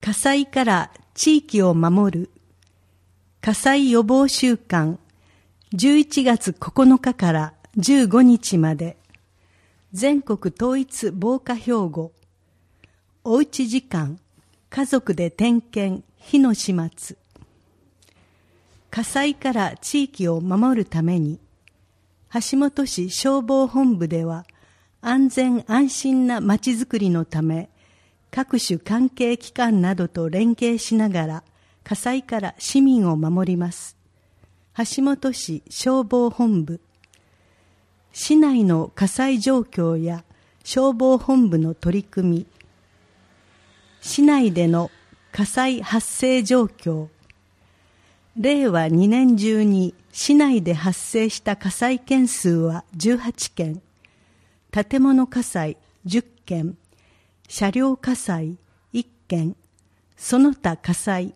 火災から地域を守る火災予防週間11月9日から15日まで全国統一防火標語おうち時間家族で点検火の始末火災から地域を守るために橋本市消防本部では安全安心なまちづくりのため各種関係機関などと連携しながら火災から市民を守ります。橋本市消防本部市内の火災状況や消防本部の取り組み市内での火災発生状況令和2年中に市内で発生した火災件数は18件建物火災10件車両火災1件、その他火災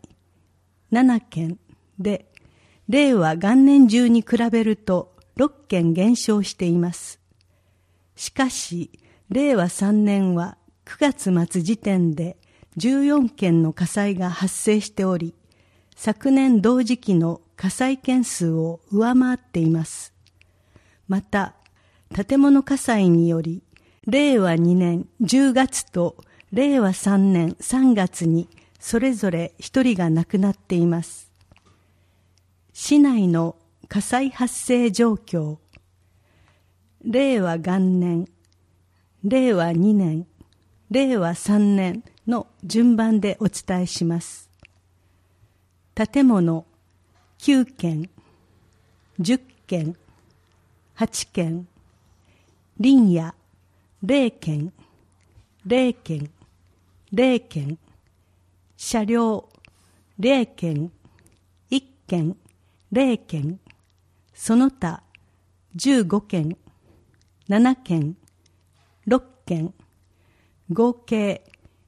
7件で、令和元年中に比べると6件減少しています。しかし、令和3年は9月末時点で14件の火災が発生しており、昨年同時期の火災件数を上回っています。また、建物火災により、令和2年10月と令和3年3月にそれぞれ1人が亡くなっています。市内の火災発生状況、令和元年、令和2年、令和3年の順番でお伝えします。建物9件、10件、8件、林野0件、0件、0件、車両0件、1件、0件、その他15件、7件、6件、合計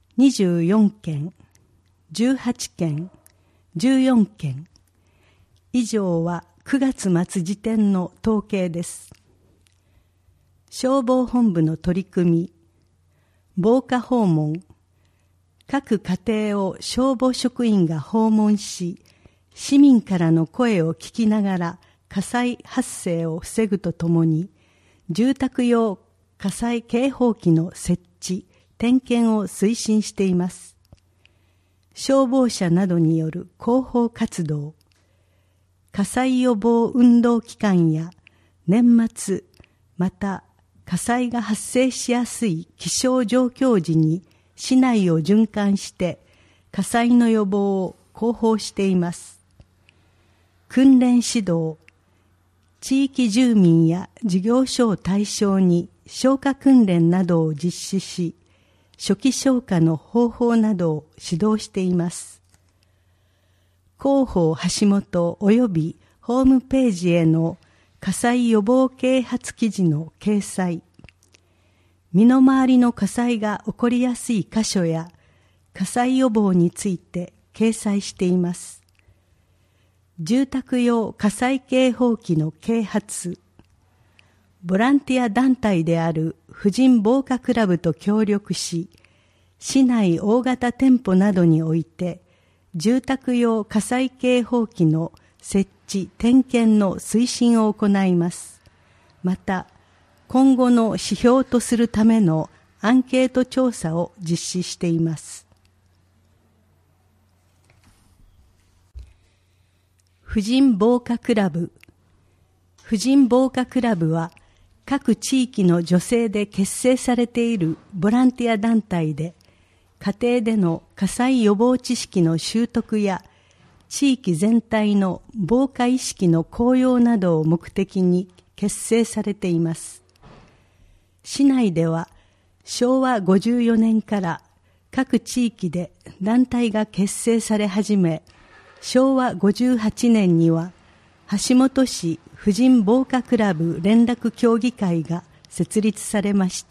24件、18件、14件。以上は9月末時点の統計です。消防本部の取り組み、防火訪問、各家庭を消防職員が訪問し、市民からの声を聞きながら火災発生を防ぐとともに、住宅用火災警報器の設置、点検を推進しています。消防車などによる広報活動、火災予防運動期間や年末、また火災が発生しやすい気象状況時に市内を循環して火災の予防を広報しています。訓練指導、地域住民や事業所を対象に消火訓練などを実施し、初期消火の方法などを指導しています。広報橋本及びホームページへの火災予防啓発記事の掲載、身の回りの火災が起こりやすい箇所や火災予防について掲載しています。住宅用火災警報器の啓発、ボランティア団体である婦人防火クラブと協力し、市内大型店舗などにおいて住宅用火災警報器の設置・点検の推進を行います。また、今後の指標とするためのアンケート調査を実施しています。婦人防火クラブ。婦人防火クラブは、各地域の女性で結成されているボランティア団体で、家庭での火災予防知識の習得や、地域全体の防火意識の向揚などを目的に結成されています。市内では昭和54年から各地域で団体が結成され始め、昭和58年には橋本市婦人防火クラブ連絡協議会が設立されました。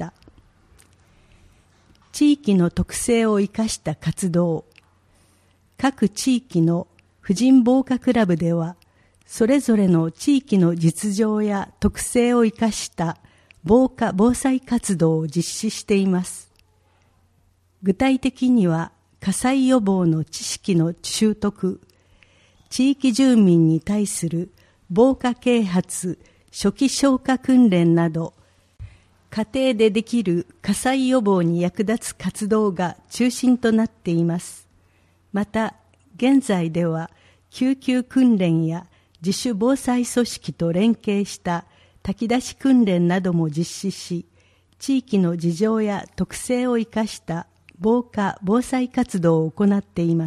地域の特性を生かした活動、各地域の婦人防火クラブでは、それぞれの地域の実情や特性を生かした防火・防災活動を実施しています。具体的には、 火災予防の知識の習得、地域住民に対する防火啓発、初期消火訓練など、家庭でできる火災予防に役立つ活動が中心となっています。また、現在では救急訓練や自主防災組織と連携した炊き出し訓練なども実施し、地域の事情や特性を生かした防火・防災活動を行っています。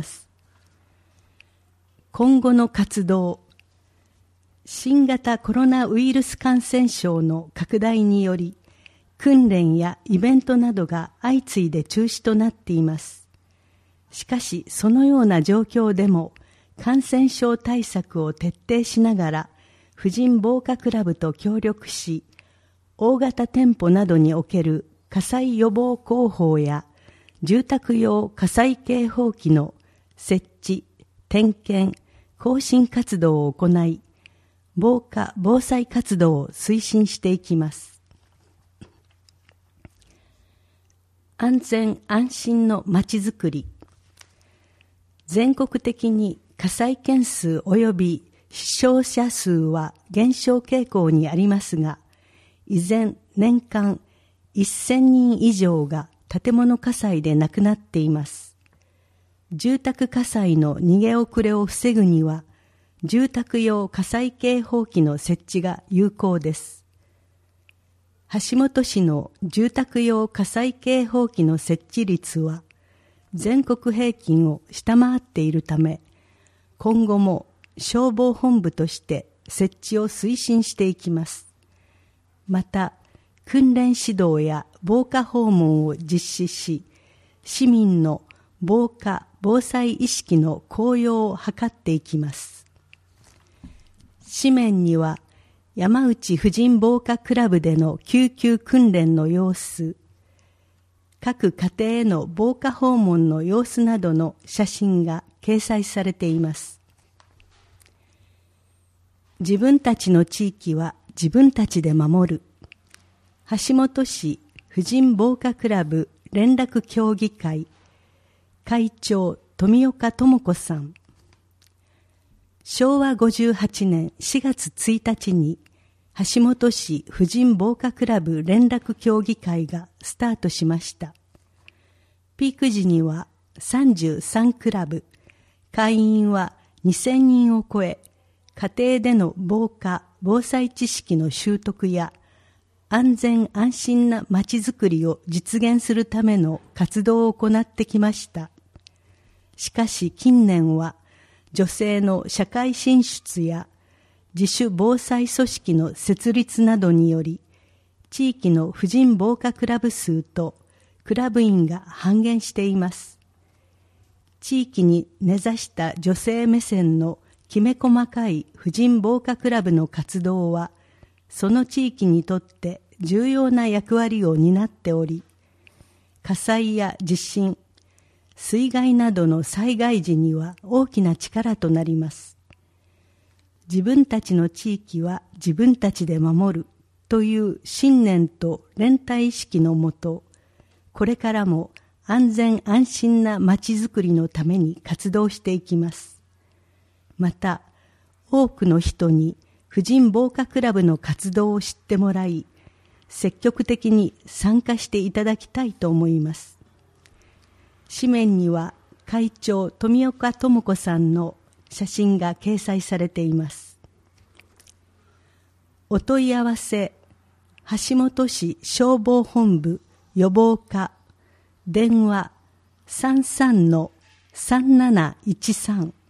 今後の活動、新型コロナウイルス感染症の拡大により、訓練やイベントなどが相次いで中止となっています。しかし、そのような状況でも、感染症対策を徹底しながら、婦人防火クラブと協力し、大型店舗などにおける火災予防広報や、住宅用火災警報器の設置、点検、更新活動を行い、防火・防災活動を推進していきます。安全・安心のまちづくり。全国的に火災件数及び死傷者数は減少傾向にありますが、依然年間1000人以上が建物火災で亡くなっています。住宅火災の逃げ遅れを防ぐには、住宅用火災警報器の設置が有効です。橋本市の住宅用火災警報器の設置率は全国平均を下回っているため、今後も消防本部として設置を推進していきます。また、訓練指導や防火訪問を実施し、市民の防火・防災意識の向上を図っていきます。紙面には、山内婦人防火クラブでの救急訓練の様子、各家庭への防火訪問の様子などの写真が掲載されています。自分たちの地域は自分たちで守る。橋本市婦人防火クラブ連絡協議会会長富岡智子さん。昭和58年4月1日に橋本市婦人防火クラブ連絡協議会がスタートしました。ピーク時には33クラブ、会員は2000人を超え、家庭での防火・防災知識の習得や安全安心なまちづくりを実現するための活動を行ってきました。しかし近年は女性の社会進出や自主防災組織の設立などにより、地域の婦人防火クラブ数とクラブ員が半減しています。地域に根ざした女性目線のきめ細かい婦人防火クラブの活動は、その地域にとって重要な役割を担っており、火災や地震、水害などの災害時には大きな力となります。自分たちの地域は自分たちで守るという信念と連帯意識のもと、これからも安全安心なまちづくりのために活動していきます。また、多くの人に婦人防火クラブの活動を知ってもらい、積極的に参加していただきたいと思います。紙面には会長富岡智子さんの写真が掲載されています。お問い合わせ、橋本市消防本部予防課、電話 33-3713